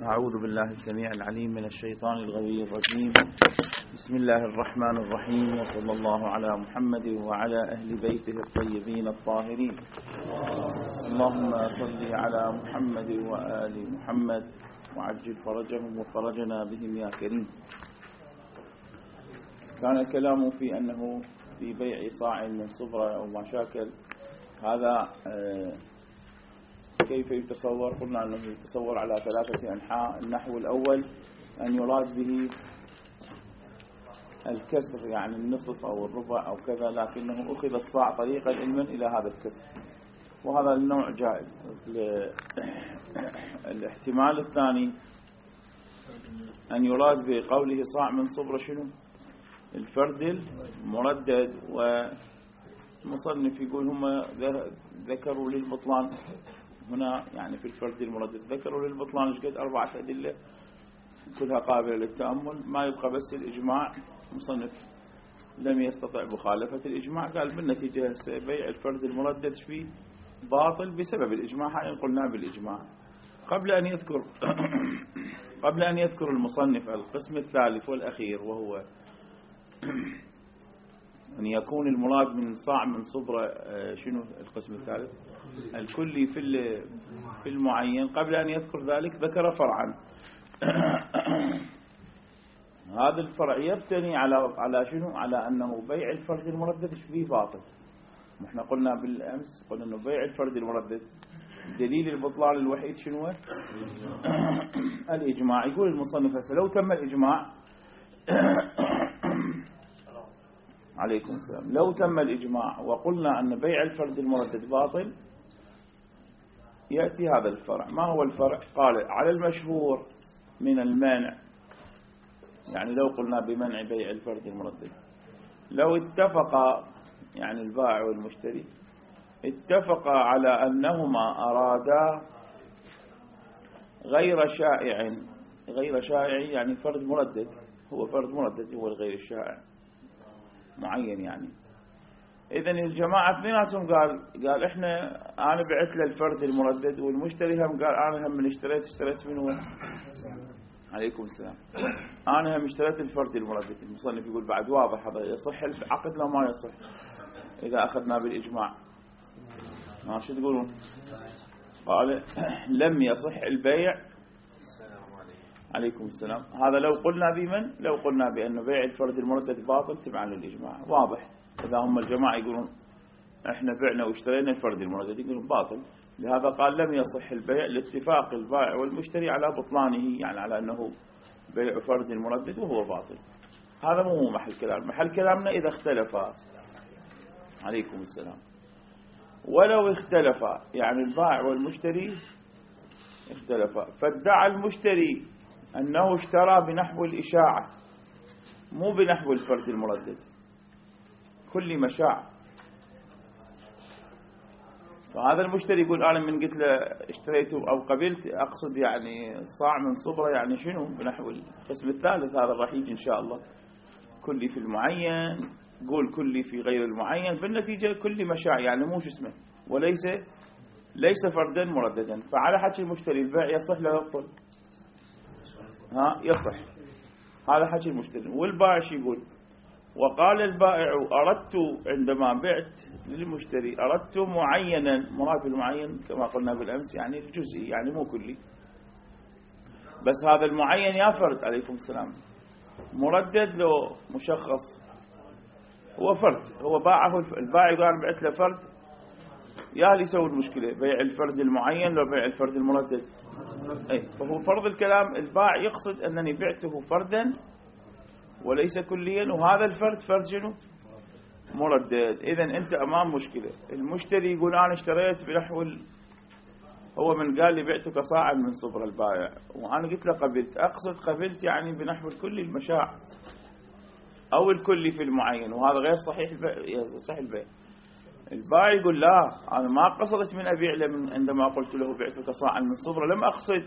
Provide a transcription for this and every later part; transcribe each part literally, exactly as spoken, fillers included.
أعوذ بالله السميع العليم من الشيطان الغوي الرجيم. بسم الله الرحمن الرحيم، وصلى الله على محمد وعلى أهل بيته الطيبين الطاهرين. اللهم صل على محمد وآل محمد وعجل فرجهم وفرجنا بهم يا كريم. كان الكلام في أنه في بيع صاع من صبرة أو مشاكل، هذا كيف يتصور؟ قلنا أنه يتصور على ثلاثة أنحاء. النحو الأول أن يراد به الكسر، يعني النصف أو الربع أو كذا، لكنه أخذ الصاع طريقا علما إلى هذا الكسر، وهذا النوع جائز. الاحتمال الثاني أن يراد بقوله صاع من صبرة شنو؟ الفرد المردد، والمصنف يقول هم ذكروا للبطلان هنا، يعني في الفرد المردد ذكروا للبطلان ايش قد أربعة أدلة كلها قابلة للتأمل، ما يبقى بس الإجماع. مصنف لم يستطع مخالفة الإجماع، قال بالنتيجة بيع الفرد المردد فيه باطل بسبب الإجماع. هاي قلنا بالإجماع. قبل أن يذكر قبل أن يذكر المصنف القسم الثالث والأخير، وهو أن يكون المراد من صاع من صبرة شنو القسم الثالث؟ الكلي في في المعين. قبل أن يذكر ذلك ذكر فرعا. هذا الفرع يبتني على على شنو؟ على أنه بيع الفرد المردد فيه باطل. احنا قلنا بالأمس، قلنا أنه بيع الفرد المردد دليل البطلان الوحيد شنو؟ الإجماع. يقول المصنف هسه لو تم الإجماع عليكم السلام، لو تم الإجماع وقلنا أن بيع الفرد المردد باطل، يأتي هذا الفرع. ما هو الفرع؟ قال على المشهور من المانع، يعني لو قلنا بمنع بيع الفرد المردد، لو اتفق يعني البائع والمشتري اتفقا على أنهما أرادا غير شائع. غير شائع يعني فرد مردد، هو فرد مردد هو الغير الشائع معين. يعني إذن الجماعة اثنيناتهم قال قال إحنا أنا بعت له الفرد المردد، والمشتري هم قال أنا هم من اشتريت اشتريت منه. عليكم السلام. أنا هم اشتريت الفرد المردد. المصنف يقول بعد واضح هذا يصح العقد لو ما يصح إذا أخذنا بالإجماع. ما شو تقولون؟ قال لم يصح البيع. عليكم السلام. هذا لو قلنا بمن؟ لو قلنا بأن بيع الفرد المردد باطل تبعا للإجماع. واضح. إذا هم الجماعة يقولون احنا بعنا واشترينا الفرد المردد، يقولون باطل. لهذا قال لم يصح البيع لاتفاق البائع والمشتري على بطلانه، يعني على أنه بيع فرد المردد وهو باطل. هذا مو محل كلام. محل كلامنا إذا اختلفا. عليكم السلام. ولو اختلفا، يعني البائع والمشتري اختلفا، فادعى المشتري أنه اشترى بنحو الإشاعة مو بنحو الفرد المردد، كل مشاع. فهذا المشتري يقول أنا من قلت له اشتريته أو قبلت أقصد يعني صاع من صبرة، يعني شنو بنحو القسم الثالث. هذا راح يجي إن شاء الله. كلي في المعين، قول كلي في غير المعين، بالنتيجة كل مشاع يعني مو شو اسمه، وليس ليس فردا مرددا. فعلى حكي المشتري البيع يصح لا يبطل؟ ها يصح. هذا حكي المشتري. والبائع شو يقول؟ وقال البائع أردت عندما بعت للمشتري أردت معينا. مراد بالمعين كما قلنا بالأمس يعني الجزئي، يعني مو كلي. بس هذا المعين يا فرد. عليكم السلام. مردد لو مشخص؟ هو فرد. هو باعه البائع قال بعت له فرد، يا اللي يسوي المشكلة بيع الفرد المعين لو بيع الفرد المردد. أي فهو فرض الكلام البائع يقصد أنني بعته فردا وليس كليا، وهذا الفرد فرد شنو؟ مردد. إذن أنت أمام مشكلة. المشتري يقول أنا اشتريت بنحو ال... هو من قال لي بعتك صاعا من صبر البائع، وأنا قلت له قبلت. أقصد قبلت يعني بنحو الكل المشاع أو الكل في المعين، وهذا غير صحيح البيع. صحيح البيع. البائع يقول لا أنا ما قصدت من أبيع له من عندما قلت له بعتك صاعا من صبر، لم أقصد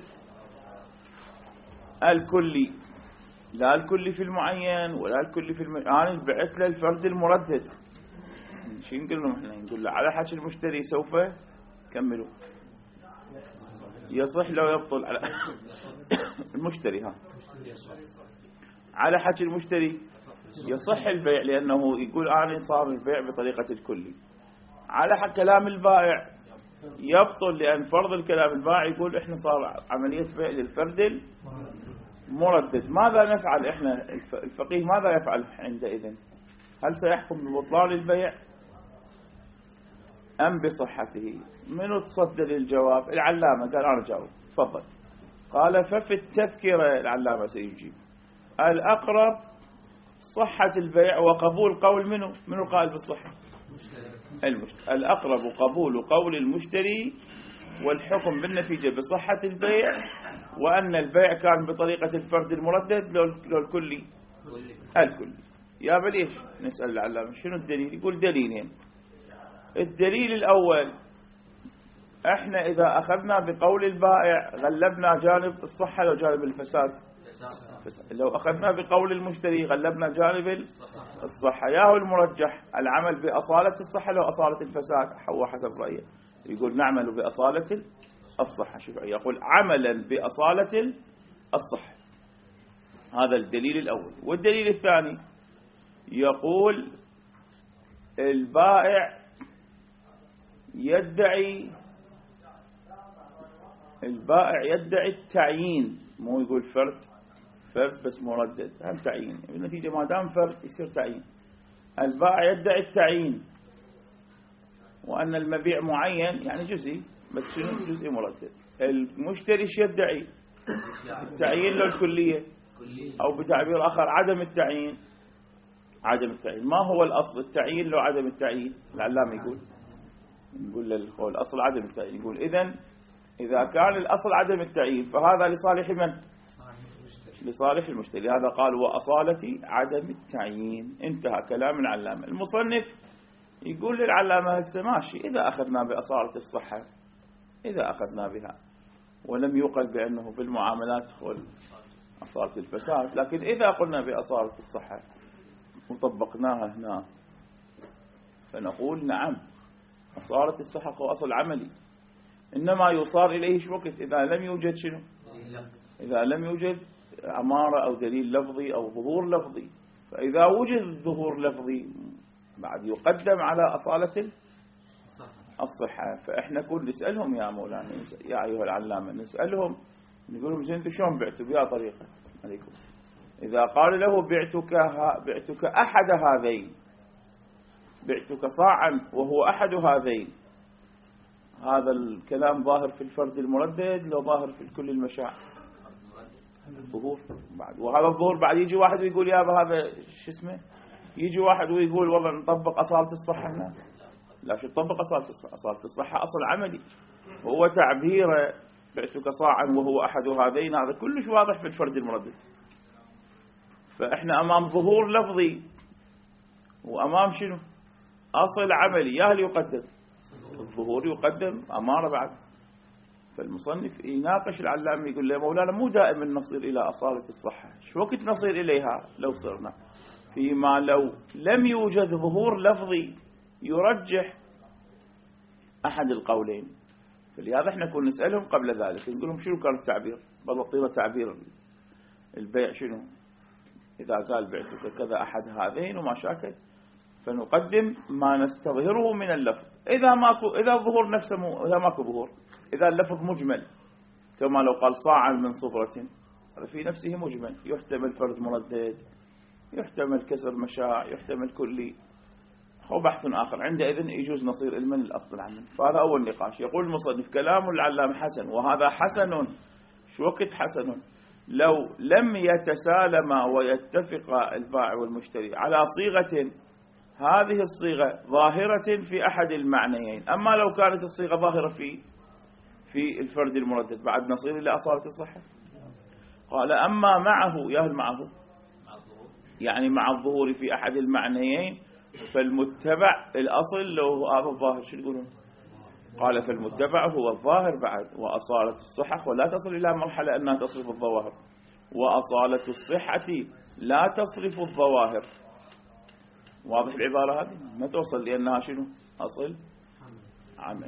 الكلي، لا الكلي في المعين ولا الكلي في الم... أنا بعت له الفرد المردد. شو نقول لهم احنا؟ نقول له على حكي المشتري سوف كملوا يصح لو يبطل على المشتري. ها على حكي المشتري يصح البيع لأنه يقول أنا صار البيع بطريقة الكلي. على حق كلام البائع يبطل لأن فرض الكلام البائع يقول إحنا صار عملية بيع للفرد المردد. ماذا نفعل إحنا الفقيه ماذا يفعل عندئذ؟ هل سيحكم ببطلان البيع أم بصحته؟ منو تصدر الجواب؟ العلامة قال أنا جاوب. تفضل. قال ففي التذكرة العلامة سيجيب الأقرب صحة البيع وقبول قول منه منو قال بالصحة؟ المشتري. الأقرب قبول قول المشتري والحكم بالنتيجة بصحة البيع وأن البيع كان بطريقة الفرد المردد لو الكلي الكلي. يا بليش نسأل العلامة شنو الدليل؟ يقول دليلين. الدليل الأول احنا إذا أخذنا بقول البائع غلبنا جانب الصحة لو جانب الفساد. لو أخذنا بقول المشتري غلبنا جانب الصحة. ياهو المرجح العمل بأصالة الصحة لو أصالة الفساد. هو حسب رأيه يقول نعمل بأصالة الصحة. شوف يقول عملا بأصالة الصحة. هذا الدليل الأول. والدليل الثاني يقول البائع يدعي البائع يدعي التعيين. مو يقول فرد فرد بس مردد هم تعيين. بالنتيجة ما دام فرد يصير تعيين. البائع يدعي التعيين وأن المبيع معين يعني جزئي بس شنو جزئي مردد. المشتري ايش يدعي؟ التعيين لو الكلية أو بتعبير آخر عدم التعيين. عدم التعيين. ما هو الأصل؟ التعيين لو عدم التعيين. العلامة يقول يقول له الأصل عدم التعيين. يقول إذن إذا كان الأصل عدم التعيين فهذا لصالح من؟ لصالح المشتري. هذا قال وأصالة عدم التعيين. انتهى كلام العلامة. المصنف يقول للعلامة هسه ماشي إذا أخذنا بأصالة الصحة إذا أخذنا بها ولم يقل بأنه بالمعاملات تدخل أصالة الفساد. لكن إذا قلنا بأصالة الصحة وطبقناها هنا فنقول نعم أصالة الصحة هو أصل عملي. إنما يصار إليه شو وقت؟ إذا لم يوجد شنو؟ إذا لم يوجد أمارة أو دليل لفظي أو ظهور لفظي. فإذا وجد ظهور لفظي بعد يقدم على أصالة الصحة. فإحنا كل نسألهم يا مولانا يا أيها العلامة نسألهم نقول لهم زين انتم شلون بعتوا بها طريقة عليكم؟ إذا قال له بعتك بعتك أحد هذين بعتك صاعا وهو أحد هذين هذا الكلام ظاهر في الفرد المردد لو ظاهر في كل المشاع الظهور بعد. وهذا الظهور بعد يجي واحد ويقول يا هذا شو اسمه يجي واحد ويقول والله نطبق أصالة الصحة هنا. لا شو تطبق أصالة الصحة؟ أصالة الصحة أصل عملي. هو تعبيره بعتك صاعا وهو أحد هذين هذا كلش واضح في الفرد المردد. فإحنا أمام ظهور لفظي وأمام شنو أصل عملي. يا هل يقدم الظهور يقدم أمارة بعد. فالمصنف يناقش العلامة يقول له مولانا مو دائما نصير إلى أصالة الصحة. شو وقت نصير إليها؟ لو صرنا فيما لو لم يوجد ظهور لفظي يرجح أحد القولين. فلهذا احنا كنا نسألهم قبل ذلك نقول لهم شنو كان التعبير؟ بلطينا تعبير البيع شنو؟ إذا قال بعتك كذا أحد هذين وما شاكل فنقدم ما نستظهره من اللفظ. إذا ماكو إذا الظهور نفسه مو إذا ماكو ظهور إذا اللفظ مجمل كما لو قال صاعا من صفرة هذا في نفسه مجمل يحتمل فرد مردد يحتمل كسر مشاع يحتمل كلي. هو بحث آخر عندئذ يجوز نصير علما الأصل عنه. فهذا أول نقاش. يقول المصنف كلام العلامة حسن وهذا حسن. شو وقت حسن؟ لو لم يتسالما ويتفق البائع والمشتري على صيغة هذه الصيغة ظاهرة في أحد المعنيين. أما لو كانت الصيغة ظاهرة في في الفرد المردد بعد نصير إلى أصالة الصحة. قال أما معه ياهل معه يعني مع الظهور في أحد المعنيين فالمتبع الأصل لو هذا الظاهر. شو يقولون؟ قال فالمتبع هو الظاهر بعد. وأصالة الصحة ولا تصل إلى مرحلة أنها تصرف الظواهر. وأصالة الصحة لا تصرف الظواهر. واضح العبارة هذه؟ ما توصل لأنها شنو؟ أصل عملي.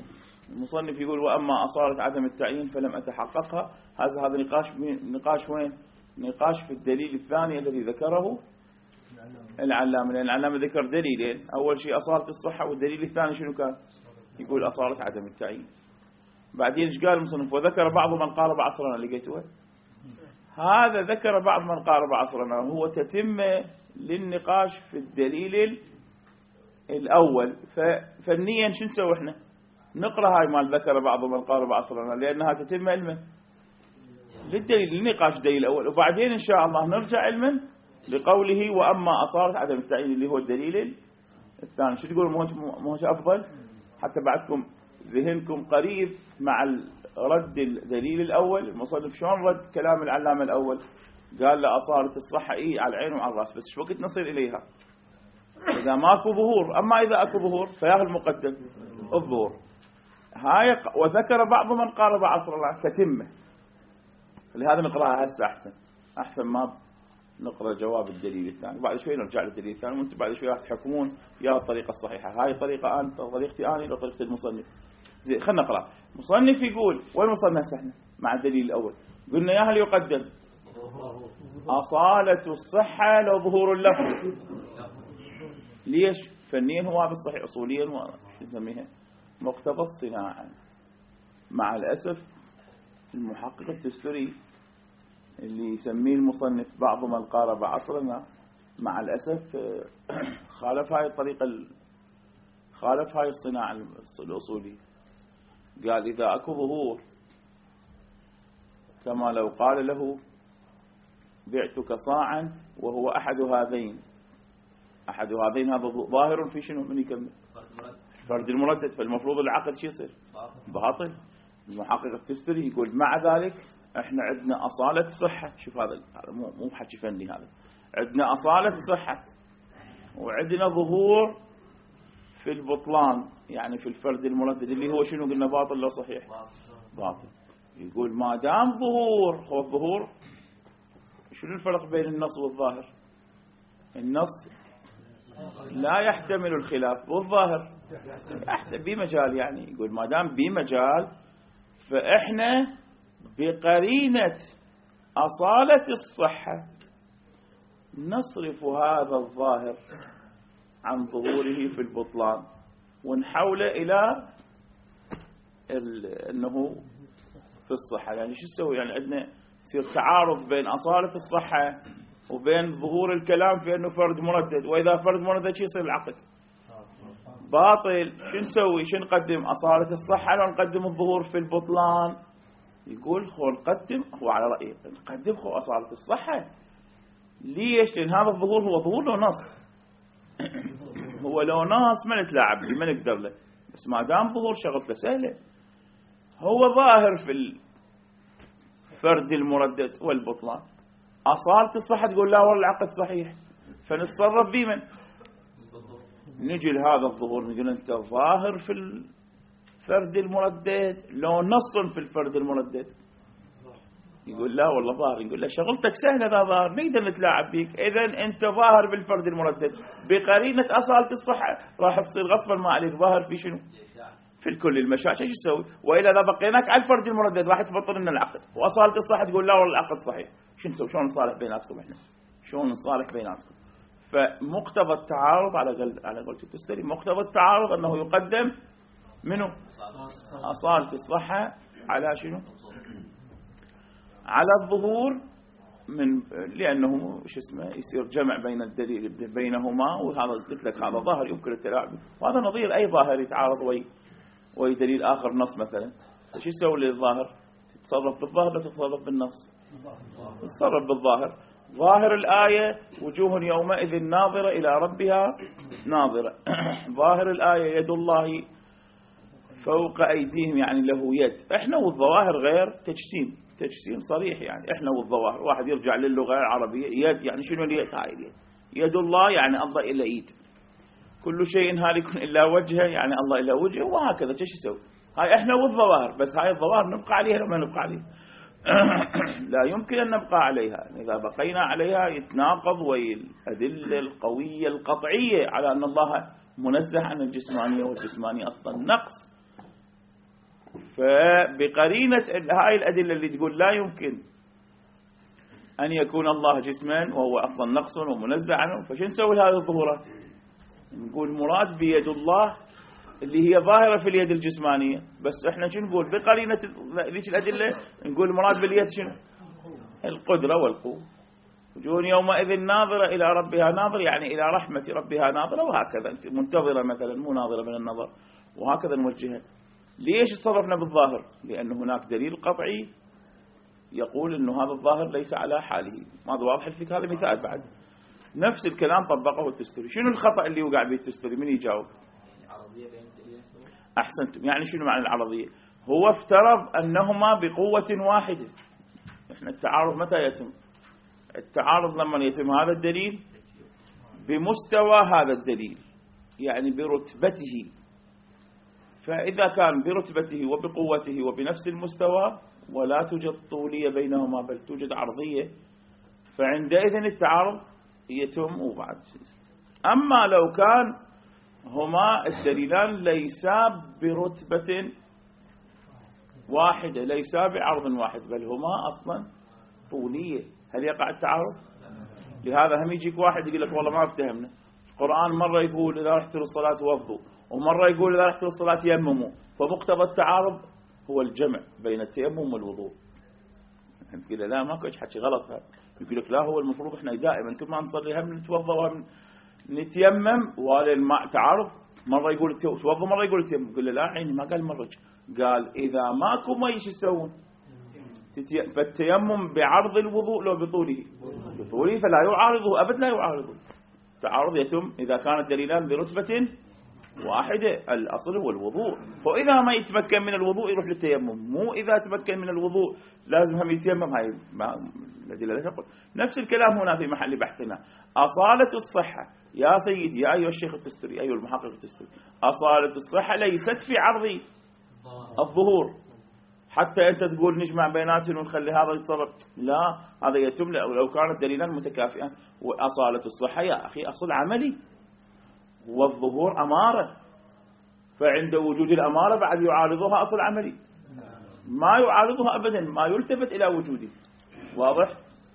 المصنف يقول وأما أصالة عدم التعيين فلم أتحققها. هذا هذا نقاش نقاش وين؟ نقاش في الدليل الثاني الذي ذكره العلامة، لأن العلامة ذكر دليلين، أول شيء أصالة الصحة، والدليل الثاني شنو كان؟ يقول أصالة عدم التعيين. بعدين إيش قال المصنف؟ وذكر بعض من قارب عصرنا. لقيتوه؟ هذا ذكر بعض من قارب عصرنا هو تتمة للنقاش في الدليل الأول. ففنيا شو نسوي إحنا؟ نقرأ هاي مال ذكر بعض من قارب عصرنا، لأنها تتمة علما للدليل للنقاش الدليل الأول، وبعدين إن شاء الله نرجع علما لقوله وأما أصالة عدم التعيين اللي هو الدليل الثاني. شو تقول؟ مو أفضل حتى بعدكم ذهنكم قريب مع رد الدليل الأول. المصنف شلون رد كلام العلامة الأول؟ قال له أصالة الصحة إيه على العين وعلى الرأس، بس شو وقت نصل إليها إذا ماكو ظهور. أما إذا أكو ظهور فياخذ المقدم الظهور. هاي وذكر بعض من قارب عصرنا تتمة، لهذا نقرأها هسه أحسن أحسن ما نقرأ جواب الدليل الثاني. بعد شوي نرجع للدليل الثاني، وانتم بعد شوي راح تحكمون يا الطريقة الصحيحة. هاي طريقة أنت طريقتي أنا ولا طريقة المصنف. زين خلنا نقرأ. مصنف يقول وين وصلنا هسه احنا مع الدليل الأول؟ قلنا يا هل يقدم أصالة الصحة لو ظهور اللفظ. ليش؟ فنيا هو هذا الصحيح، أصوليا ونسميها مقتضى الصناعة. مع الأسف المحقق التستري اللي يسميه المصنف بعض من قارب عصرنا مع الأسف خالف هاي الطريقة، خالف هاي الصناعة الأصولية. قال إذا أكو ظهور كما لو قال له بعتك صاعا وهو أحد هذين، أحد هذين هذا ظاهر في شنو؟ من يكمل فرد المردد، فالمفروض العقد شو يصير؟ باطل. المحقق التستري يقول مع ذلك احنا عندنا أصالة صحة. شوف هذا مو مو حكي فني، هذا عندنا أصالة صحة وعندنا ظهور في البطلان، يعني في الفرد المردد اللي هو شنو قلنا باطل لو صحيح؟ باطل. يقول ما دام ظهور، هو الظهور شنو الفرق بين النص والظاهر؟ النص لا يحتمل الخلاف، والظاهر بمجال. يعني يقول ما دام بمجال فإحنا بقرينة أصالة الصحة نصرف هذا الظاهر عن ظهوره في البطلان ونحوله إلى أنه في الصحة. يعني شو نسوي؟ يعني عندنا يصير تعارض بين أصالة الصحة وبين ظهور الكلام في أنه فرد مردد، وإذا فرد مردد شو يصير العقد؟ باطل. شو نسوي؟ شو نقدم؟ أصالة الصحة لو نقدم الظهور في البطلان؟ يقول خو نقدم، هو على رأيه نقدم خو أصالة الصحة. ليش؟ لأن هذا الظهور هو ظهور له نص. هو لو نص ما نتلاعب به، ما نقدر له، بس ما دام ظهور شغلته سهلة. هو ظاهر في الفرد المردد والبطلان. أصالة الصحة تقول لا والله العقد صحيح، فنتصرف بمن؟ نجي لهذا الظهور نقول أنت ظاهر في الفرد المردد لو نص في الفرد المردد. يقول لا والله ظاهر. يقول لا شغلتك سهلة، ذا ظاهر نقدر نتلاعب بيك. إذن أنت ظاهر بالفرد المردد بقرينة أصالة الصحة، راح تصير غصبا ما عليك ظاهر في شنو؟ في الكل المشاكل. ايش تسوي؟ وإلا إذا بقيناك على الفرد المردد راح تبطل لنا العقد، وأصالة الصحة تقول لا والله العقد صحيح. شو نسوي؟ شلون نصالح بيناتكم احنا؟ شلون نصالح بيناتكم؟ فمقتضى التعارض على قول على قولة التستري، مقتضى التعارض أنه يقدم منه أصالة الصحة على شنو؟ على الظهور، من لأنه شو اسمه يصير جمع بين الدليل بينهما، وهذا قلت لك هذا ظاهر يمكن التلاعب، وهذا نظير أي ظاهر يتعارض وي وي دليل آخر نص مثلا. شو يسوي للظاهر؟ تتصرف بالظاهر لا تتصرف بالنص؟ تتصرف بالظاهر. ظاهر الآية وجوه يومئذ ناظرة إلى ربها ناظرة. ظاهر الآية يد الله فوق أيديهم، يعني له يد. إحنا والظواهر غير تجسيم، تجسيم صريح. يعني إحنا والظواهر واحد يرجع للغة العربية يد، يعني شنو اليد؟ هاي اليد يد الله، يعني الله إلا إيد. كل شيء هالك إلا وجهه، يعني الله إلا وجهه، وهكذا. ايش يسوي؟ هاي إحنا والظواهر، بس هاي الظواهر نبقى عليها لما نبقى عليها لا يمكن أن نبقى عليها. إذا بقينا عليها يتناقض والأدلة القوية القطعية على أن الله منزه عن الجسمانية، والجسمانية أصلا نقص. فبقرينة هاي الأدلة اللي تقول لا يمكن أن يكون الله جسما وهو أصلا نقص ومنزع عنه، فشو نسوي هذه الظهورات؟ نقول مراد بيد الله اللي هي ظاهرة في اليد الجسمانية، بس احنا شو نقول بقرينة ليش الأدلة؟ نقول مراد باليد شنو؟ القدرة والقوة. وجوه يومئذ ناظرة إلى ربها ناظر، يعني إلى رحمة ربها ناظرة، وهكذا منتظرة مثلا مو ناظرة من النظر، وهكذا نوجهها. ليش صرفنا بالظاهر؟ لأن هناك دليل قطعي يقول أنه هذا الظاهر ليس على حاله. ماذا واضح الفكرة؟ هذا مثال بعد نفس الكلام طبقه التستري. شنو الخطأ اللي وقع به التستري؟ من يجاوب؟ أحسنتم. يعني شنو معنى العرضية؟ هو افترض أنهما بقوة واحدة. إحنا التعارض متى يتم؟ التعارض لما يتم هذا الدليل بمستوى هذا الدليل، يعني برتبته. فإذا كان برتبته وبقوته وبنفس المستوى ولا توجد طولية بينهما بل توجد عرضية، فعندئذ التعارض يتم. وبعد أما لو كان هما الدليلان ليسا برتبة واحدة، ليسا بعرض واحد، بل هما أصلا طولية، هل يقع التعارض؟ لهذا هم يجيك واحد يقول لك والله ما افتهمنا القرآن، مرة يقول إذا رحت للصلاة وفضوا، ومرة يقول إذا رحت للصلاة يمموا، فمقتضى التعارض هو الجمع بين التيمم والوضوء. أنت كده لا ماكو حكي غلط. هذا يقول لك لا، هو المفروض إحنا دائما كل ما نصلي هم نتوضا وهم نتيمم، وهذا الماء تعارض. مرة يقول توضا مرة يقول تيمم، يقول له لا عيني ما قال مرة، قال إذا ماكو ما ايش يسوون؟ فالتيمم بعرض الوضوء لو بطوله بطوله فلا يعارضه أبد، لا يعارضه. تعارض يتم إذا كان الدليلان برتبة واحدة، الأصل هو الوضوء. وإذا ما يتمكن من الوضوء يروح للتيمم، مو إذا تمكن من الوضوء لازم هم يتيمم. هاي الأدلة لا تقول. نفس الكلام هنا في محل بحثنا. أصالة الصحة يا سيدي يا أيها الشيخ التستري أيها المحقق التستري، أصالة الصحة ليست في عرض الظهور حتى أنت تقول نجمع بيناتهم ونخلي هذا يتصرف. لا، هذا يتم لو كانت دليلا متكافئا. وأصالة الصحة يا أخي أصل عملي، والظهور أمارة، فعند وجود الأمارة بعد يعارضها أصل عملي، ما يعارضها أبدا، ما يلتفت إلى وجوده. واضح؟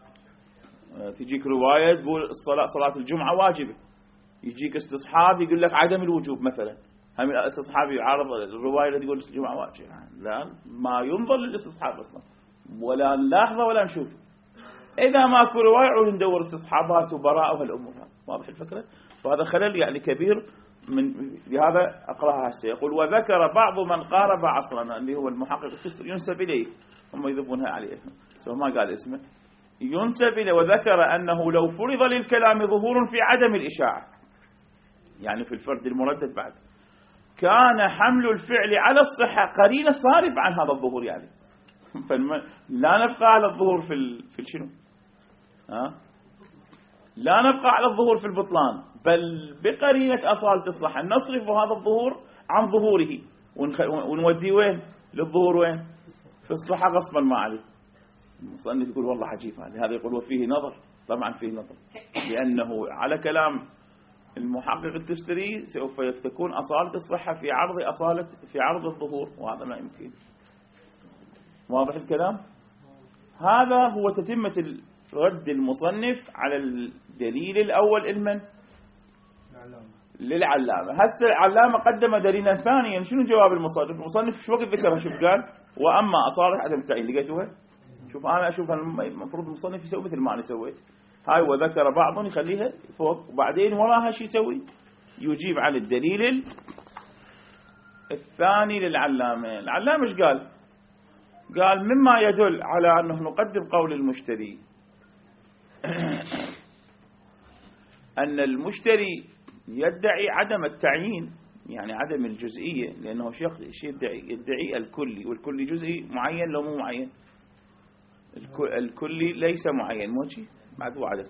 تجيك رواية تقول الصلاة صلاة الجمعة واجبة، يجيك استصحاب يقول لك عدم الوجوب مثلا، هم الاستصحاب يعارض الرواية اللي تقول الجمعة واجبة. لا، ما ينظر للاستصحاب أصلا، ولا نلاحظه ولا نشوف. إذا ماكو رواية ندور استصحابات وبراء وهالأمور. واضح الفكرة؟ وهذا خلل يعني كبير. من لهذا أقرأها هسه. يقول وذكر بعض من قارب عصرنا، اللي هو المحقق التستري ينسب إليه، هم يذبونها عليه سواء ما قال اسمه، ينسب إليه. وذكر أنه لو فرض للكلام ظهور في عدم الإشاعة، يعني في الفرد المردد بعد، كان حمل الفعل على الصحة قرينة صارف عن هذا الظهور. يعني لا نبقى على الظهور في ال... في شنو؟ ها؟ لا نبقى على الظهور في البطلان، بل بقرينة أصالة الصحة نصرف هذا الظهور عن ظهوره ونخ... ونوديه وين؟ للظهور وين؟ في الصحة غصبا ما عليه. المصنف يقول والله عجيب هذا. هذا يقول وفيه نظر. طبعا فيه نظر، لأنه على كلام المحقق التستري سوف تكون أصالة الصحة في عرض أصالة في عرض الظهور، وهذا لا يمكن. واضح الكلام؟ هذا هو تتمة رد المصنف على الدليل الأول المن للعلامة. هسه العلامة قدم دليلا ثانيا. شنو جواب المصنف؟ المصنف شو وقت ذكرها؟ شوف قال وأما أصالة عدم التعيين. لقيتوها؟ شوف أنا أشوف المفروض المصنف يسوي مثل ما أنا سويت. هاي وذكر بعض يخليها فوق، وبعدين وراها شو يسوي؟ يجيب على الدليل الثاني للعلامة. العلامة ايش قال؟ قال مما يدل على أنه نقدم قول المشتري أن المشتري يدعي عدم التعيين، يعني عدم الجزئية، لأنه شخص يدعي يدعي الكلي، والكلي جزئي معين لو مو معين. الكلي ليس معين موجي بعد وعدت.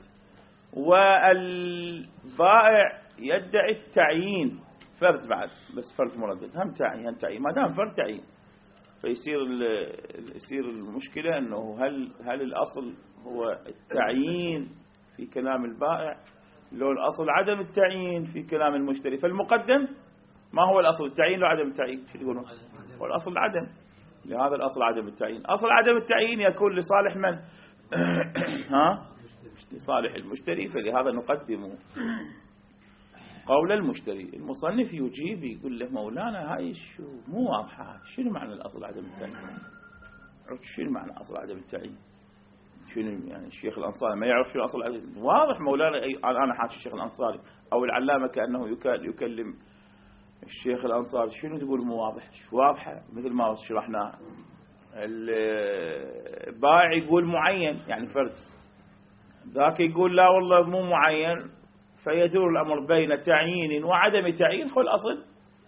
والبائع يدعي التعيين فرد بعد، بس فرد مردد هم تعيين هم تعيين ما دام فرد تعيين. فيصير يصير المشكلة أنه هل هل الأصل هو التعيين في كلام البائع لو الأصل عدم التعيين في كلام المشتري؟ فالمقدم ما هو الأصل؟ التعيين لو عدم التعيين؟ شو يقولون؟ هو الأصل عدم. لهذا الأصل عدم التعيين. أصل عدم التعيين يكون لصالح من؟ ها؟ لصالح المشتري، فلهذا نقدم قول المشتري. المصنف يجيب يقول له مولانا هاي شو مو واضحة، شنو معنى الأصل عدم التعيين؟ شنو معنى أصل عدم التعيين؟ شنو يعني الشيخ الأنصاري ما يعرف شنو أصل عدم؟ واضح مولانا. أنا حاكي الشيخ الأنصاري أو العلامة كأنه يكلم الشيخ الأنصاري. شنو تقول مو واضح؟ شو واضحة مثل ما شرحنا. البائع يقول معين يعني فرد، ذاك يقول لا والله مو معين، فيدور الأمر بين تعيين وعدم تعيين. خل الأصل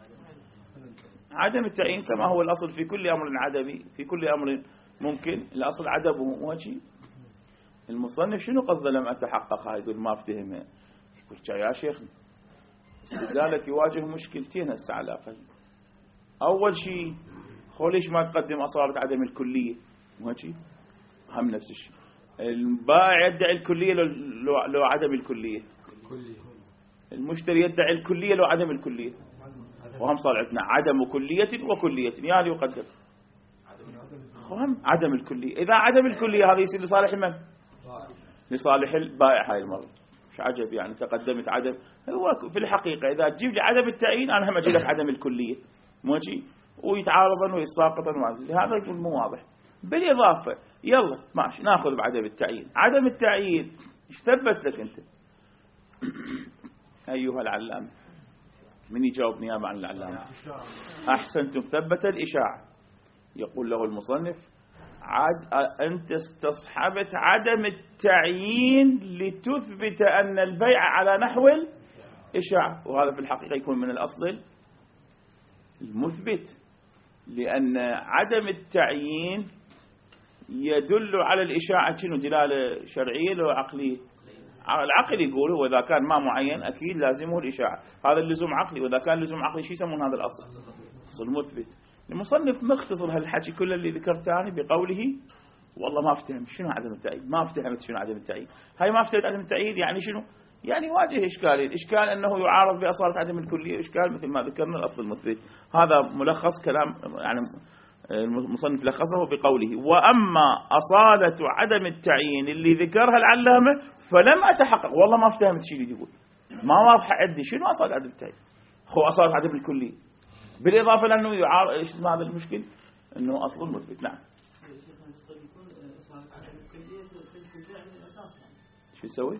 عدم التعيين كما هو الأصل في كل أمر عدمي، في كل أمر ممكن الأصل عدمه وجهي. المصنف شنو قصده لما أتحقق هاي؟ يقول ما افتهمها. يقول يا شيخنا استدلالك يواجه مشكلتين هسه على الأقل. أول شيء خو ليش ما تقدم أصالة عدم الكلية؟ وجهي هم نفس الشيء. البائع يدعي الكلية لو, لو عدم الكلية، المشتري يدعي الكلية لو عدم الكلية، وهم صار عندنا عدم كلية وكلية. يعني يقدم هم عدم الكلية. إذا عدم الكلية هذا يصير لصالح من؟ لصالح البائع. هاي المرة مش عجب يعني تقدمت عدم. هو في الحقيقة إذا تجيب لي عدم التعيين أنا هم أجيب لك عدم الكلية، موجي ويتعارضا ويساقطا. هذا يكون مو واضح. بالإضافة يلا ماشي ناخذ بعدم التعيين. عدم التعيين ايش ثبت لك أنت أيها العلامة؟ من يجاوب نيابة عن العلامة؟ أحسنتم، ثبت الإشاعة. يقول له المصنف عد أنت استصحبت عدم التعيين لتثبت أن البيع على نحو الإشاعة، وهذا في الحقيقة يكون من الأصل المثبت، لأن عدم التعيين يدل على الإشاعة شنو دلالة شرعية أو عقلية؟ العقل يقول هو إذا كان ما معين أكيد لازمه الإشاعة، هذا اللزوم عقلي. وإذا كان لزوم عقلي شو يسمون هذا الأصل؟ أصل مثبت. المصنف مختصر هالحكي كله اللي ذكرته بقوله والله ما افتهم شنو عدم التعيين، ما افتهمت شنو عدم التعيين. هاي ما افتهمت عدم التعيين يعني شنو؟ يعني واجه إشكالين. إشكال أنه يعارض بأصالة عدم الكلية، إشكال مثل ما ذكرنا الأصل المثبت. هذا ملخص كلام يعني المصنف لخصه بقوله وأما أصالة عدم التعيين اللي ذكرها العلامة فلم أتحقق. والله ما افتهمت شيء اللي يقول، ما واضح عندي شنو أصالة عدم التعيين. خو أصالة عدم الكلية بالإضافة لأنه يعارض إيش اسمه هذا المشكل أنه أصل مثبت. نعم شو يسوي؟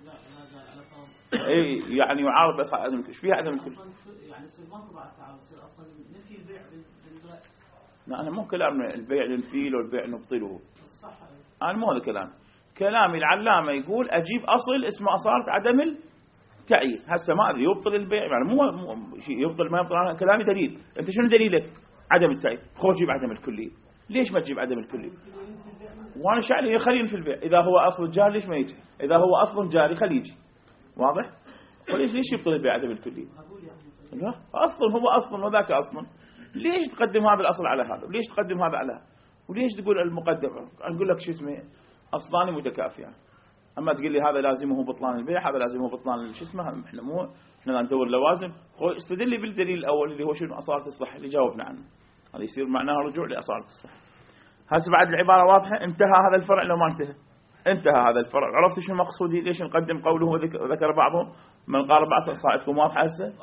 اي يعني يعارض بس عدم الكلية. ايش فيها عدم الكلية؟ يعني يصير ماكو بعد تعارض، يصير اصلا نفي البيع بالراس. لا انا مو كلام البيع ننفيه والبيع نبطله، انا مو هذا كلام. كلامي العلامه يقول اجيب اصل اسمه اصالة عدم التعيين. هسه ما ادري يبطل البيع يعني مو, مو شيء يبطل ما يبطل. أنا كلامي دليل. انت شنو دليلك؟ عدم التعيين. خو جيب عدم الكلية. ليش ما تجيب عدم الكلية؟ وانا شعلي خلينا في البيع. اذا هو اصل جاري ليش ما يجي؟ اذا هو اصل جاري خليه يجي. واضح؟ وليش ليش يبطل البيع عدم الكلية؟ لا اصلا هو اصلا وذاك اصلا. ليش تقدم هذا الاصل على هذا؟ وليش تقدم هذا على هذا؟ وليش تقول المقدم؟ اقول لك شو اسمه اصلان متكافئان. اما تقول لي هذا لازمه بطلان البيع، هذا لازمه بطلان شو اسمه. احنا مو احنا ندور لوازم. استدل لي بالدليل الاول اللي هو شنو اصالة الصحة اللي جاوبنا عنه. هذا يصير معناها رجوع لاصالة الصحة. هسه بعد العبارة واضحة. انتهى هذا الفرع لو ما انتهى؟ انتهى هذا الفرع. عرفت شو مقصودي؟ ليش نقدم قوله ذكر بعضهم من قال بعض صاعدكم واضحة هسه؟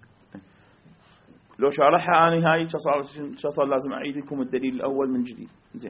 لو شارحها أنا هاي شو صار لازم أعيد لكم الدليل الأول من جديد. زين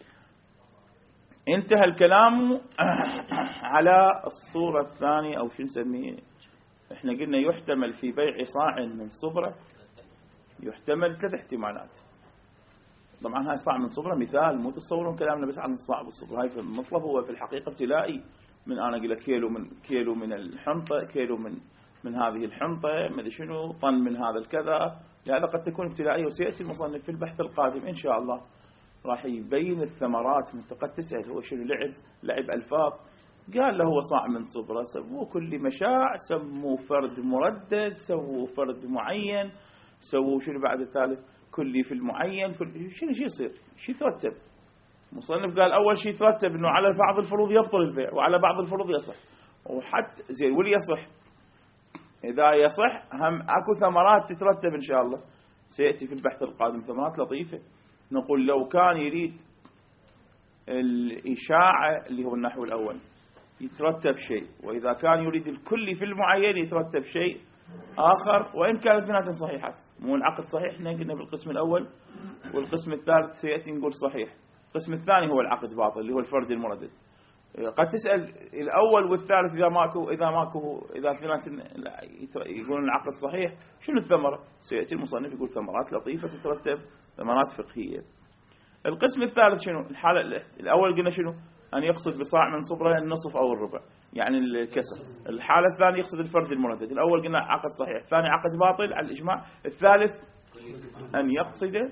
انتهى الكلام على الصورة الثانية أو شو نسميه. احنا قلنا يحتمل في بيع صاع من صبرة يحتمل ثلاث احتمالات. طبعا هاي صاع من صبرة مثال، مو تتصورون كلامنا بس عن الصاع بالصبرة. هاي في المطلب هو في الحقيقة ابتلائي. من أنا أقول لك كيلو من كيلو من الحنطة، كيلو من من هذه الحنطة، ما شنو طن من هذا الكذا. لهذا قد تكون ابتلائية. وسيأتي المصنف في البحث القادم إن شاء الله راح يبين الثمرات. من قد تسأل هو شنو لعب لعب ألفاظ. قال له هو صاع من صبرة، سووا كل مشاع، سموا فرد مردد، سووا فرد معين، سووا شنو بعد الثالث كلي في المعين. كل شنو شي يصير شي يترتب. المصنف قال أول شيء يترتب إنه على بعض الفروض يبطل البيع وعلى بعض الفروض يصح. وحتى زين واللي يصح إذا يصح هم أكو ثمرات تترتب إن شاء الله. سيأتي في البحث القادم ثمرات لطيفة. نقول لو كان يريد الإشاعة اللي هو النحو الأول يترتب شيء، وإذا كان يريد الكلي في المعين يترتب شيء آخر، وإن كانت اثنتين صحيحات. مو العقد صحيح احنا قلنا بالقسم الأول، والقسم الثالث سيأتي نقول صحيح. القسم الثاني هو العقد باطل اللي هو الفرد المردد. قد تسأل الأول والثالث إذا ماكو إذا ماكو إذا اثنتين يقولون العقد صحيح شنو الثمرة؟ سيأتي المصنف يقول ثمرات لطيفة تترتب، ثمرات فقهية. القسم الثالث شنو؟ الحالة الأول قلنا شنو؟ أن يقصد بصاع من صبرة النصف أو الربع يعني الكسر. الحالة الثانية يقصد الفرد المردد. الأول قلنا عقد صحيح، الثاني عقد باطل على الإجماع، الثالث أن يقصد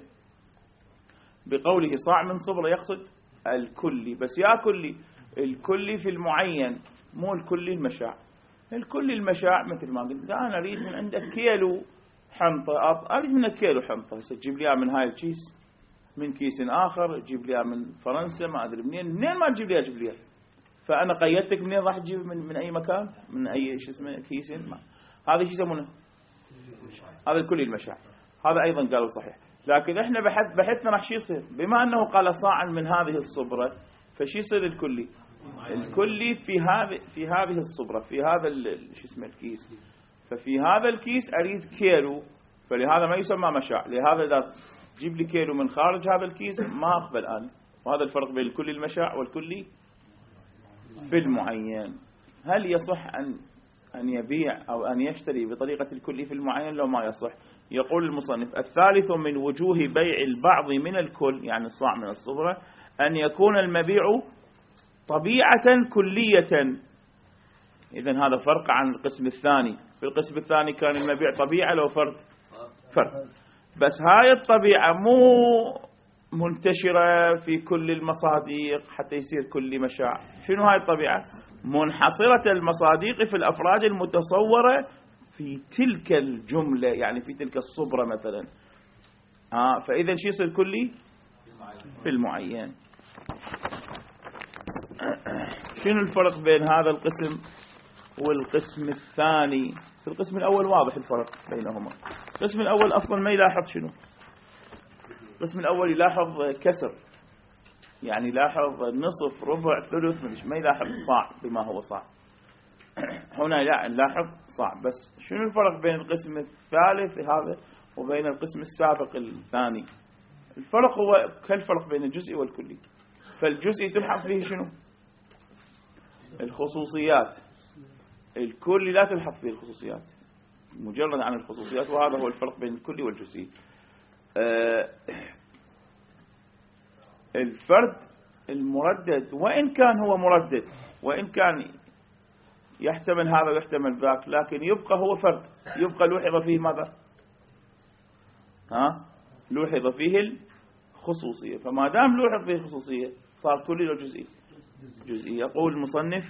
بقوله صاع من صبرة يقصد الكلي. بس يا كلي الكلي في المعين مو الكلي المشاع. الكلي المشاع مثل ما قلت أنا أريد من عندك كيلو حنطة، أريد منك كيلو حنطة، تجيب لي من هاي الكيس، من كيس آخر تجيب لي من فرنسا، ما أدري منين منين ما تجيب لي أجيب لي. فأنا قيدتك منين راح تجيب، من, من أي مكان، من أي شو اسمه كيس. ما هذا شو يسمونه، هذا الكلي المشاع. هذا أيضا قالوا صحيح. لكن إحنا بحث بحثنا راح شو يصير، بما أنه قال صاعا من هذه الصبرة فشي يصير الكلي. الكلي في هذه في هذه الصبرة، في هذا شو اسمه الكيس. ففي هذا الكيس أريد كيلو، فلهذا ما يسمى مشاع. لهذا إذا جيب لي كيلو من خارج هذا الكيس ما أقبل أنا. وهذا الفرق بين الكلي المشاع والكلي في المعين. هل يصح أن أن يبيع أو أن يشتري بطريقة الكلي في المعين لو ما يصح؟ يقول المصنف الثالث من وجوه بيع البعض من الكل يعني الصاع من الصبرة أن يكون المبيع طبيعة كلية. إذن هذا فرق عن القسم الثاني. في القسم الثاني كان المبيع طبيعة لو فرد فرد، بس هاي الطبيعة مو منتشرة في كل المصادق حتى يصير كل مشاع. شنو هاي الطبيعة؟ منحصرة المصادق في الأفراد المتصورة في تلك الجملة، يعني في تلك الصبرة مثلا. آه فإذا شو يصير كلي في المعين. شنو الفرق بين هذا القسم والقسم الثاني؟ القسم الأول واضح الفرق بينهما. القسم الأول أصلا ما يلاحظ شنو، القسم الأول يلاحظ كسر، يعني يلاحظ نصف ربع ثلث، ما يلاحظ صاع بما هو صاع. هنا لا نلاحظ صاع. بس شنو الفرق بين القسم الثالث هذا وبين القسم السابق الثاني؟ الفرق هو كالفرق بين الجزئي والكلي. فالجزئي تلحظ فيه شنو؟ الخصوصيات. الكلي لا تلحظ فيه الخصوصيات، مجرد عن الخصوصيات. وهذا هو الفرق بين الكلي والجزئي. أه الفرد المردد وإن كان هو مردد، وإن كان يحتمل هذا ويحتمل ذاك، لكن يبقى هو فرد، يبقى لوحظ فيه ماذا؟ ها؟ لوحظ فيه الخصوصية. فما دام لوحظ فيه الخصوصية صار كلي لو جزئي. جزئي. يقول المصنف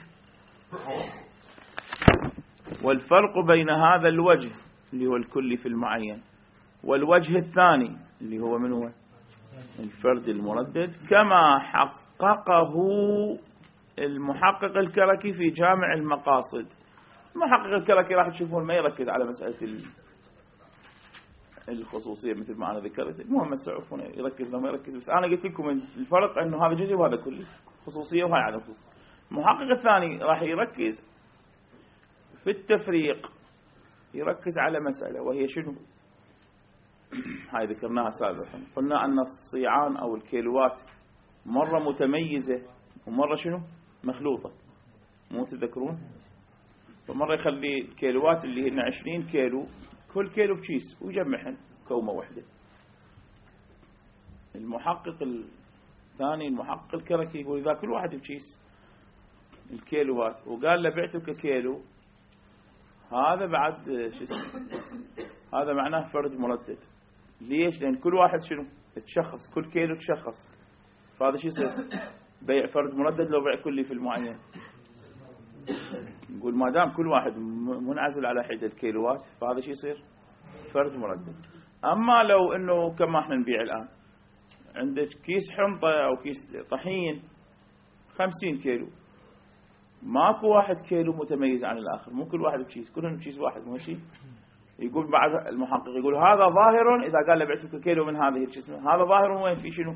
والفرق بين هذا الوجه اللي هو الكلي في المعين والوجه الثاني اللي هو من هو الفرد المردد كما حققه المحقق الكركي في جامع المقاصد. المحقق الكركي راح تشوفون ما يركز على مسألة الخصوصية مثل ما أنا ذكرت. المهم السعوف هنا يركز لما يركز، بس أنا قلت لكم الفرق أنه هذا جزء وهذا كلي، خصوصية وهاي عدم خصوصية. المحقق الثاني راح يركز في التفريق، يركز على مسألة وهي شنو؟ هاي ذكرناها سابقا، قلنا أن الصيعان أو الكيلوات مرة متميزة ومرة شنو؟ مخلوطة، مو تذكرون؟ فمرة يخلي الكيلوات اللي هن عشرين كيلو كل كيلو بشيس ويجمعهن كومة واحدة. المحقق الثاني المحقق الكركي يقول إذا كل واحد بشيس الكيلوات وقال له بعتك كيلو، هذا بعد شو اسمه، هذا معناه فرد مردد. ليش؟ لأن كل واحد شنو تشخص، كل كيلو تشخص، فهذا شو يصير بيع فرد مردد لو بيع كلي في المعين. نقول ما دام كل واحد منعزل على حدة الكيلوات فهذا شو يصير فرد مردد. أما لو إنه كما احنا نبيع الآن عندك كيس حنطة أو كيس طحين خمسين كيلو، ماكو واحد كيلو متميز عن الآخر، مو كل واحد بكيس، كلهم بكيس واحد، ماشي؟ يقول بعد المحقق يقول هذا ظاهر إذا قال لبعتك كيلو من هذه الجسم، هذا ظاهر وين في شنو؟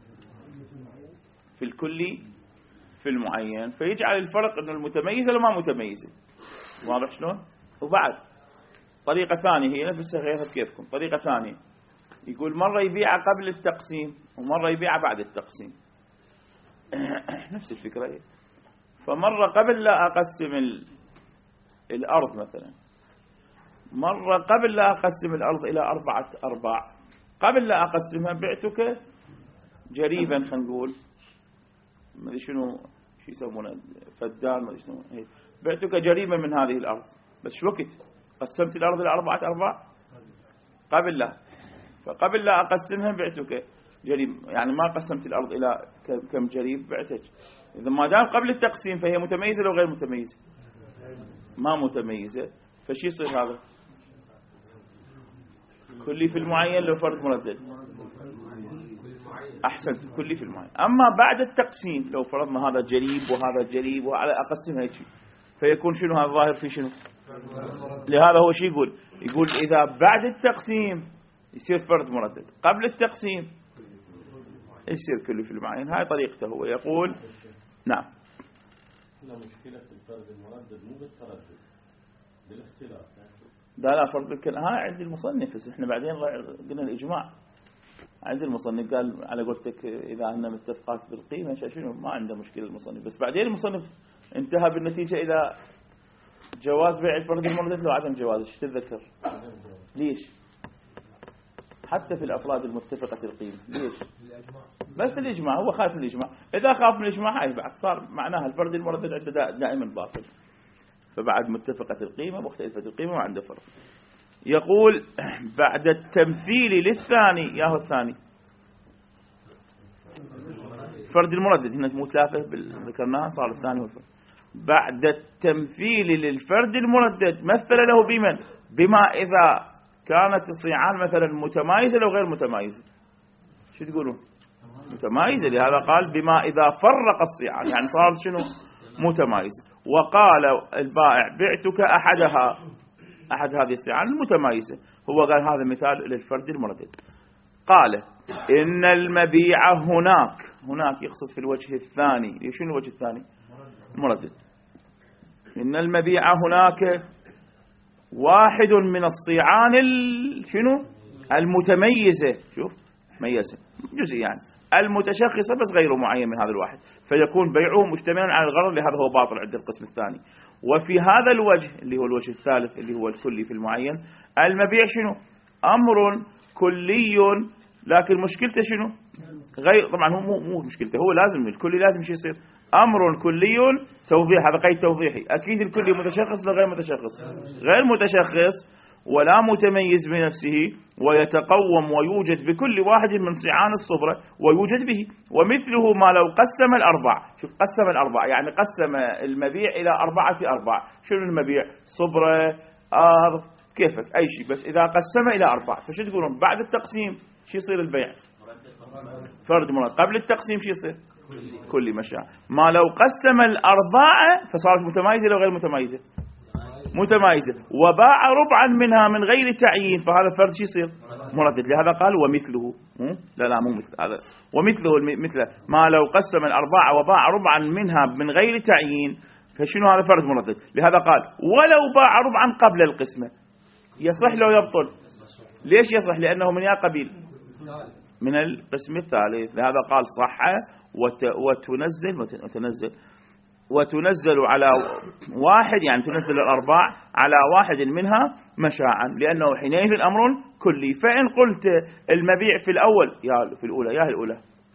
في الكلي في المعين، فيجعل الفرق أنه المتميزة ولا ما متميزة. واضح شلون؟ وبعد طريقة ثانية هي نفسها غيرها بكيفكم. طريقة ثانية يقول مرة يبيع قبل التقسيم ومرة يبيع بعد التقسيم. نفس الفكرة هي. فمرة قبل لا أقسم الأرض مثلا، مرة قبل لا أقسم الأرض إلى أربعة أرباع، قبل لا أقسمها بعتك جريبا، خلينا نقول ما أدري شنو شو يسمونه فدان، ما أدري يسمونه، بعتك جريبا من هذه الأرض، بس شو وقت قسمت الأرض إلى أربعة أرباع؟ قبل لا، فقبل لا أقسمها بعتك جريب، يعني ما قسمت الأرض إلى كم جريب بعتك. إذا ما دام قبل التقسيم فهي متميزة لو غير متميزة؟ ما متميزة، فشي يصير هذا؟ كلي في المعين لو فرد مردد. أحسنت، كلي في المعين. أما بعد التقسيم لو فرضنا هذا جريب وهذا جريب وعلى أقسمها هيك، فيكون شنو هذا الظاهر في شنو؟ لهذا هو شي يقول يقول إذا بعد التقسيم يصير فرد مردد، قبل التقسيم يصير كلي في المعين. هاي طريقته هو. يقول نعم. لا مشكلة في الفرد المردد مو بالتردد، بالاختلاف. لا لا فرض الكل ها عند المصنف، بس احنا بعدين قلنا الإجماع عند المصنف قال على قولتك إذا عندنا متفقات بالقيمة شنو ما عنده مشكلة المصنف، بس بعدين المصنف انتهى بالنتيجة إلى جواز بيع الفرد المردد لو عدم جواز. ايش تتذكر؟ ليش؟ حتى في الأفراد المتفقة القيمة ليش؟ بس الإجماع، هو خايف من الإجماع. إذا خاف من الإجماع هاي بعد صار معناها الفرد المردد عنده دائما باطل، فبعد متفقة القيمة مختلفة القيمة ما عنده فرق. يقول بعد التمثيل للثاني، ياهو الثاني فرد المردد هنا مو ثلاثة ذكرناها، صار الثاني هو الفرد. بعد التمثيل للفرد المردد مثل له بمن؟ بما إذا كانت الصيعان مثلا متمايزة لو غير متمايزة. شو تقولون؟ متمايزة، لهذا قال بما إذا فرق الصيعان، يعني صار شنو؟ متمايزة. وقال البائع بعتك أحدها، أحد هذه الصيعان المتمايزة، هو قال هذا مثال للفرد المردد. قال إن المبيع هناك، هناك يقصد في الوجه الثاني. شنو الوجه الثاني؟ المردد. إن المبيع هناك واحد من الصيعان شنو؟ المتميزة، شوف ميزة جزء يعني المتشخصة بس غير معين من هذا الواحد، فيكون بيعه مجتمعا على الغرر، لهذا هو باطل عند القسم الثاني. وفي هذا الوجه اللي هو الوجه الثالث اللي هو الكلي في المعين، المبيع شنو؟ أمر كلي، لكن مشكلته شنو؟ غير طبعا هو مو مو مشكلته، هو لازم الكلي لازم شو يصير؟ أمر كلي توضيح، هذا قيد توضيحي. أكيد الكلي متشخص ولا غير متشخص؟ غير متشخص ولا متميز بنفسه، ويتقوم ويوجد بكل واحد من صيعان الصبرة ويوجد به. ومثله ما لو قسم الأربع، شوف قسم الأربع يعني قسم المبيع إلى أربعة أرباع. شنو المبيع؟ صبرة، أرض، كيفك أي شيء، بس إذا قسم إلى أربع فشو تقولون؟ بعد التقسيم شو يصير البيع؟ فرد مراد. قبل التقسيم شو يصير؟ كل مشاع. ما لو قسم الأربعة فصارت متمايزة لو غير متمايزة؟ متمايزة. وباع ربعا منها من غير تعيين، فهذا الفرد شو يصير؟ مردد. لهذا قال ومثله. لا لا مو مثل هذا، ومثله مثل ما لو قسم الأربعة وباع ربعا منها من غير تعيين، فشنو هذا؟ فرد مردد. لهذا قال ولو باع ربعا قبل القسمة يصح لو يبطل. ليش يصح؟ لأنه من يا قبيل من القسم الثالث. لهذا قال صح وتنزل وتنزل وتنزل على واحد، يعني تنزل الأرباع على واحد منها مشاعا، لأنه حينئذ الأمر كلي. فإن قلت المبيع في الأول يا في الأولى يا الأولى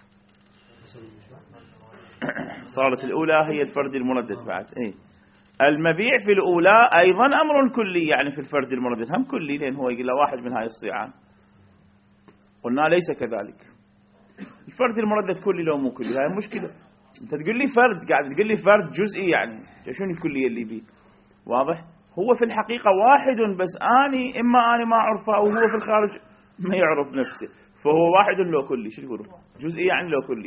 صارت الأولى هي الفرد المردد بعد. إيه المبيع في الأولى أيضا أمر كلي، يعني في الفرد المردد هم كلي، لأن هو يقول له واحد من هاي الصيعان. قلنا ليس كذلك، الفرد المردد كلي لو مو كلي، هاي مشكلة. انت تقول لي فرد، قاعد تقول لي فرد جزئي، يعني شنو الكلية اللي بيه؟ واضح؟ هو في الحقيقة واحد، بس اني اما اني ما اعرفه او هو في الخارج ما يعرف نفسه، فهو واحد لو كلي. شو تقولوا؟ جزئي يعني لو كلي.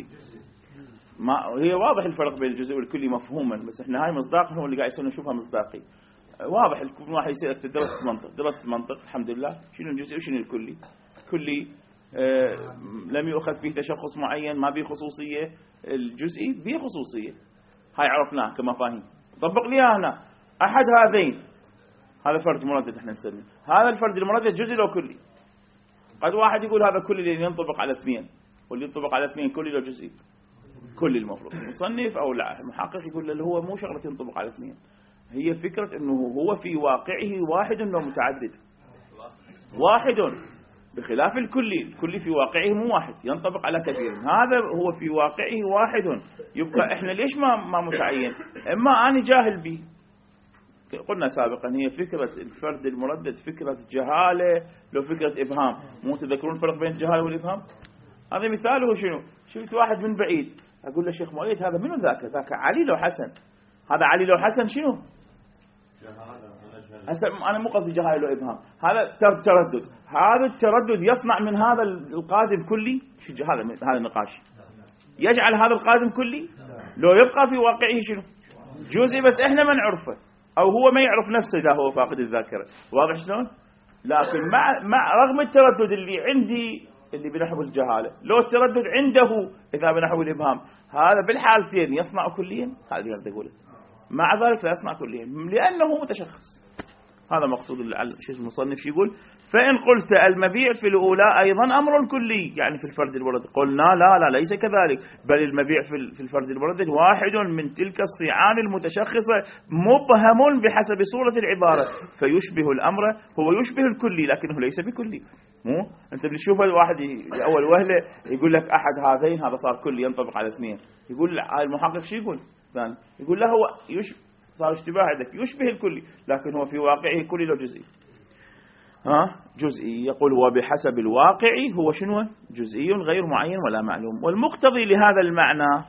ما هي واضح الفرق بين الجزئي والكلي مفهوما، بس احنا هاي مصداق هو اللي قاعد يصير نشوفها مصداقي. واضح كل واحد يصير درست منطق درست منطق الحمد لله شنو الجزئي وشنو الكلي. كلي آه لم يؤخذ فيه تشخص معين ما به خصوصية، الجزئي به خصوصية، هاي عرفناه كمفاهيم. طبق لي هنا أحد هذين، هذا فرد مردد احنا نسميه، هذا الفرد المردد جزئي لو كلي. قد واحد يقول هذا كلي لأن ينطبق على اثنين، واللي ينطبق على اثنين كلي لو جزئي. كل المفروض المصنف أو المحقق يقول له هو مو شغلة ينطبق على اثنين، هي فكرة أنه هو في واقعه واحد لو متعدد، واحد بخلاف الكلي. الكلي في واقعه مو واحد ينطبق على كثير، هذا هو في واقعه واحد. يبقى احنا ليش ما ما متعين؟ اما أنا جاهل به، قلنا سابقا هي فكرة الفرد المردد فكرة جهالة لو فكرة إبهام. مو تذكرون الفرق بين الجهالة والإبهام؟ هذا مثاله شنو؟ شفت واحد من بعيد أقول له شيخ مؤيد هذا منو ذاك؟ ذاك علي لو حسن. هذا علي لو حسن شنو؟ هسه أنا مو قصدي جهالة لو إبهام، هذا تردد. هذا التردد يصنع من هذا القادم كلي. شو هذا هذا النقاش يجعل هذا القادم كلي لو يبقى في واقعه شنو؟ جزئي بس إحنا ما نعرفه، أو هو ما يعرف نفسه إذا هو فاقد الذاكرة. واضح شلون؟ لكن مع مع رغم التردد اللي عندي اللي بنحو الجهالة، لو التردد عنده إذا بنحو الإبهام، هذا بالحالتين يصنع كليا. هذا اللي أقوله. مع ذلك لا يصنع كليا لأنه متشخص. هذا مقصود شو المصنف يقول. فإن قلت المبيع في الأولى أيضا أمر كلي، يعني في الفرد المردد، قلنا لا لا ليس كذلك، بل المبيع في الفرد المردد واحد من تلك الصيعان المتشخصة مبهم بحسب صورة العبارة، فيشبه الأمر، هو يشبه الكلي لكنه ليس بكلي. مو أنت بتشوف الواحد أول وهلة يقول لك أحد هذين هذا صار كلي ينطبق على اثنين، يقول المحقق شو يقول ثاني؟ يقول له هو يشبه، صار اشتباه عندك، يشبه الكلي لكن هو في واقعه كلي لو جزئي. ها جزئي. يقول هو بحسب الواقع هو شنو؟ جزئي غير معين ولا معلوم. والمقتضي لهذا المعنى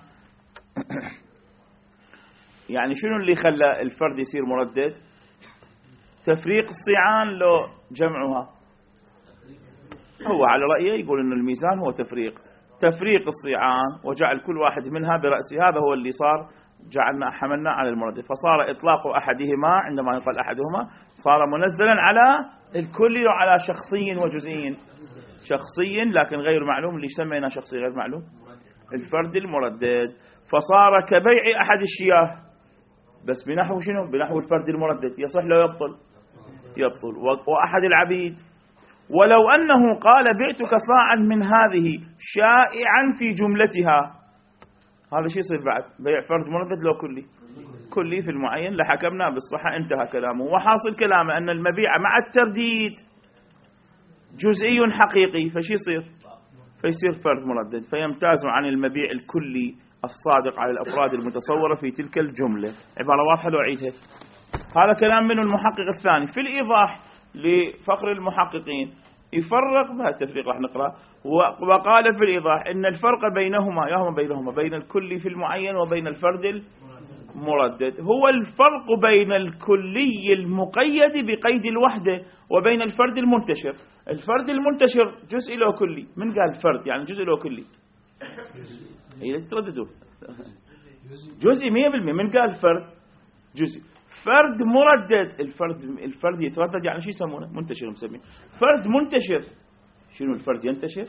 يعني شنو اللي خلى الفرد يصير مردد؟ تفريق الصيعان لو جمعها. هو على رأيه يقول إن الميزان هو تفريق تفريق الصيعان وجعل كل واحد منها برأسه، هذا هو اللي صار جعلنا حملنا على المردد. فصار إطلاق أحدهما عندما يقال أحدهما صار منزلا على الكل وعلى شخصي وجزئي. شخصي لكن غير معلوم، اللي سمينا شخصي غير معلوم الفرد المردد. فصار كبيع أحد الشياه بس بنحو شنو؟ بنحو الفرد المردد، يصح له يبطل يبطل. وأحد العبيد، ولو أنه قال بعتك صاعا من هذه شائعا في جملتها، هذا شيء يصير بعد بيع فرد مردد لو كلي كلي في المعين لحكمنا بالصحة. انتهى كلامه. وحاصل كلامه أن المبيع مع الترديد جزئي حقيقي، فشي يصير؟ فيصير فرد مردد، فيمتاز عن المبيع الكلي الصادق على الأفراد المتصورة في تلك الجملة. عبارة واضحة لو أعيدها. هذا كلام من المحقق الثاني في الإيضاح لفقر المحققين، يفرق بها التفريق راح نقرأ. وقال في الإيضاح إن الفرق بينهما يهما بينهما بين الكلي في المعين وبين الفرد المردد هو الفرق بين الكلي المقيد بقيد الوحدة وبين الفرد المنتشر. الفرد المنتشر جزء له كلي، من قال فرد يعني جزء له كلي؟ هي ترددوا جزء مية بالمية. من قال فرد جزء. فرد مردد، الفرد الفرد يتردد يعني شو يسمونه؟ منتشر مسميه. فرد منتشر، شنو الفرد ينتشر؟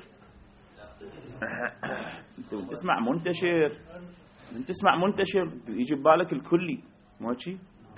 انت تسمع منتشر، انت تسمع منتشر يجي ببالك الكلي، مو شيء.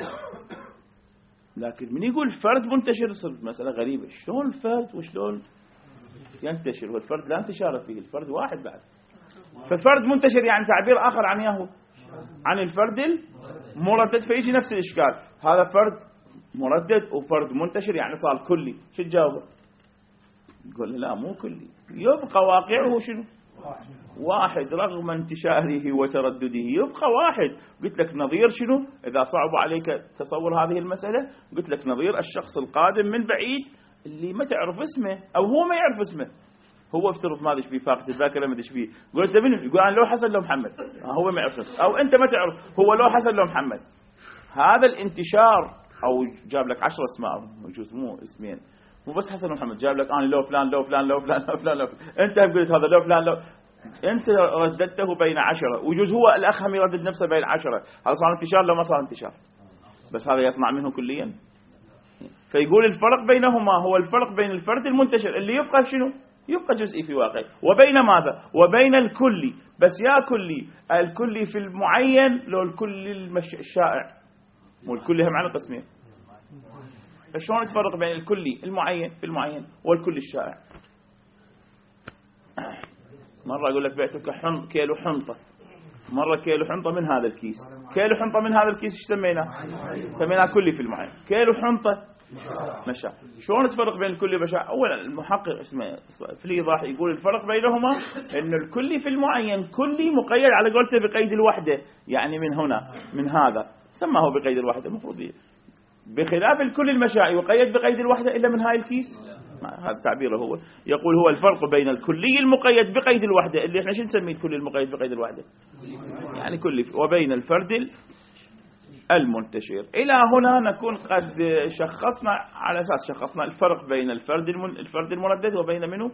لكن من يقول فرد منتشر صار مسألة غريبة، شلون الفرد وشلون ينتشر؟ والفرد لا انتشار فيه، الفرد واحد بعد. ففرد منتشر يعني تعبير آخر عن ياهو عن الفرد المردد، فيجي نفس الإشكال. هذا فرد مردد وفرد منتشر يعني صار كلي، شو تجاوبه؟ يقول لا مو كلي، يبقى واقعه شنو؟ واحد رغم انتشاره وتردده يبقى واحد. قلت لك نظير شنو؟ إذا صعب عليك تصور هذه المسألة قلت لك نظير الشخص القادم من بعيد اللي ما تعرف اسمه أو هو ما يعرف اسمه. هو افترض ما ادري ايش بيه فاقد الذاكره ما ادري ايش بيه، قلت منو؟ يقول انا لو حسن لو محمد، هو ما يعرف، او انت ما تعرف هو لو حسن لو محمد. هذا الانتشار. او جاب لك عشرة اسماء يجوز مو اسمين، مو بس حسن ومحمد، جاب لك انا لو فلان لو فلان لو فلان لو فلان لو فلان. انت قلت هذا لو فلان لو، انت رددته بين عشرة، ويجوز هو الاخ هم يردد نفسه بين عشرة. هذا صار انتشار لو ما صار انتشار؟ بس هذا يصنع منه كليا. فيقول الفرق بينهما هو الفرق بين الفرد المنتشر اللي يبقى شنو؟ يبقى جزئي في واقع، وبين ماذا؟ وبين الكلي. بس يا كلي، الكلي في المعين لو الكلي الشائع، والكلي هم على قسمين. فشلون تفرق بين الكلي المعين في المعين والكلي الشائع؟ مرة أقول لك بعتك حن كيلو حنطة، مرة كيلو حنطة من هذا الكيس. كيلو حنطة من هذا الكيس ايش سميناه؟ سميناه كلي في المعين. كيلو حنطة مشاع. شلون تفرق بين الكلي والمشاع؟ أولا المحقق اسمه في الإيضاح يقول الفرق بينهما إن الكلي في المعين كلي مقيد على قولته بقيد الوحدة، يعني من هنا من هذا سماه بقيد الوحدة المفروض، بخلاف الكلي المشاعي وقيد بقيد الوحدة إلا من هاي الكيس. هذا تعبيره هو. يقول هو الفرق بين الكلي المقيد بقيد الوحدة اللي احنا شو نسميه الكلي المقيد بقيد الوحدة، يعني كلي، وبين الفرد المنتشر. إلى هنا نكون قد شخصنا، على أساس شخصنا الفرق بين الفرد الفرد المردد وبين منه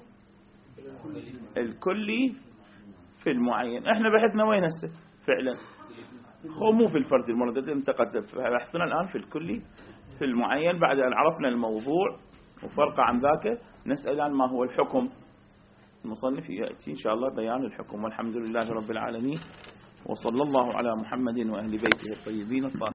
الكلي في المعين. احنا بحثنا وين هسه فعلا؟ هو مو في الفرد المردد، انتقد بحثنا الآن في الكلي في المعين. بعد أن عرفنا الموضوع وفرق عن ذاك نسأل الآن ما هو الحكم. المصنف يأتي إن شاء الله بيان الحكم. والحمد لله رب العالمين، وصلى الله على محمد وأهل بيته الطيبين الطاهرين.